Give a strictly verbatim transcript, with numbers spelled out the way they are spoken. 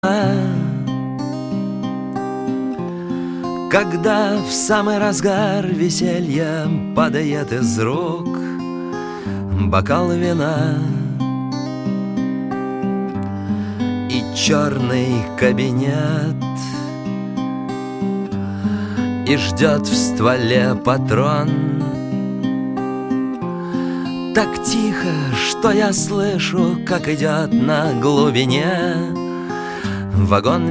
Когда в самый разгар веселья падает из рук бокал вина, и черный кабинет, и ждет в стволе патрон. Так тихо, что я слышу, как идет на глубине вагон